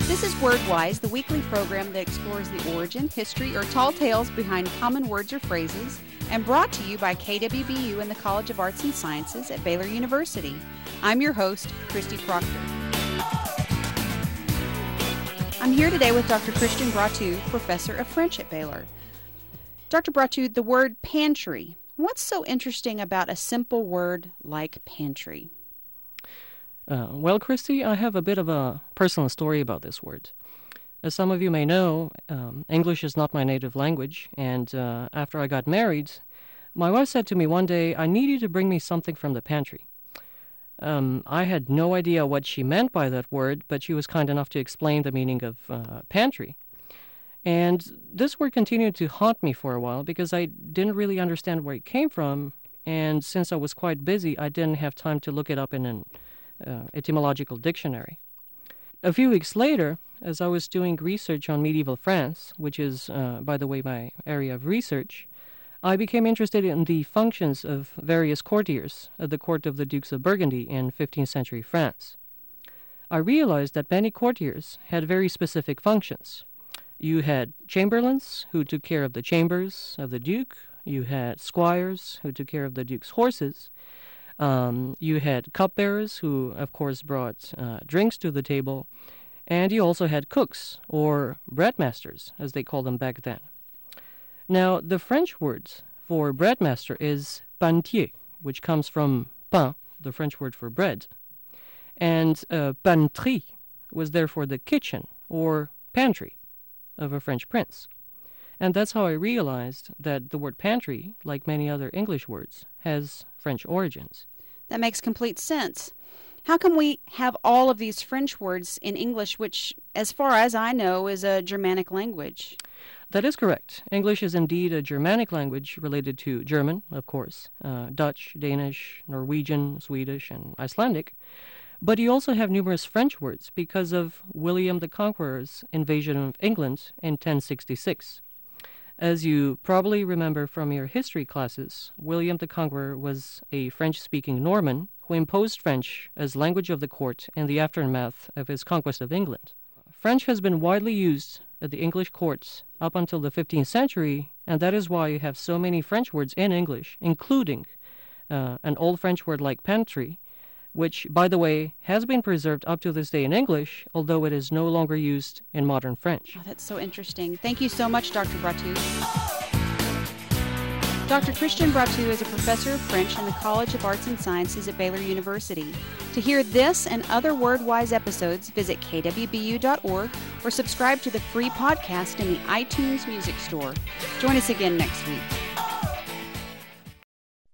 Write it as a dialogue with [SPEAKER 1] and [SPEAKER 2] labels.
[SPEAKER 1] This is WordWise, the weekly program that explores the origin, history, or tall tales behind common words or phrases, and brought to you by KWBU and the College of Arts and Sciences at Baylor University. I'm your host, Christy Proctor. I'm here today with Dr. Christian Bratu, Professor of French at Baylor. Dr. Bratu, the word pantry. What's so interesting about a simple word like pantry?
[SPEAKER 2] Well, Christy, I have a bit of a personal story about this word. As some of you may know, English is not my native language, and after I got married, my wife said to me one day, I need you to bring me something from the pantry. I had no idea what she meant by that word, but she was kind enough to explain the meaning of pantry. And this word continued to haunt me for a while because I didn't really understand where it came from, and since I was quite busy, I didn't have time to look it up in an etymological dictionary. A few weeks later, as I was doing research on medieval France, which is, by the way, my area of research, I became interested in the functions of various courtiers at the court of the Dukes of Burgundy in 15th century France. I realized that many courtiers had very specific functions. You had chamberlains who took care of the chambers of the Duke. You had squires who took care of the Duke's horses. You had cupbearers who, of course, brought drinks to the table. And you also had cooks, or breadmasters, as they called them back then. Now, the French word for breadmaster is panetier, which comes from pain, the French word for bread. And panterie was therefore the kitchen, or pantry, of a French prince. And that's how I realized that the word pantry, like many other English words, has French origins.
[SPEAKER 1] That makes complete sense. How come we have all of these French words in English, which, as far as I know, is a Germanic language?
[SPEAKER 2] That is correct. English is indeed a Germanic language related to German, of course, Dutch, Danish, Norwegian, Swedish, and Icelandic. But you also have numerous French words because of William the Conqueror's invasion of England in 1066. As you probably remember from your history classes, William the Conqueror was a French-speaking Norman who imposed French as language of the court in the aftermath of his conquest of England. French has been widely used at the English courts up until the 15th century, and that is why you have so many French words in English, including an old French word like pantry, which, by the way, has been preserved up to this day in English, although it is no longer used in modern French.
[SPEAKER 1] Oh, that's so interesting. Thank you so much, Dr. Bratu. Dr. Christian Bratu is a professor of French in the College of Arts and Sciences at Baylor University. To hear this and other WordWise episodes, visit kwbu.org or subscribe to the free podcast in the iTunes Music Store. Join us again next week.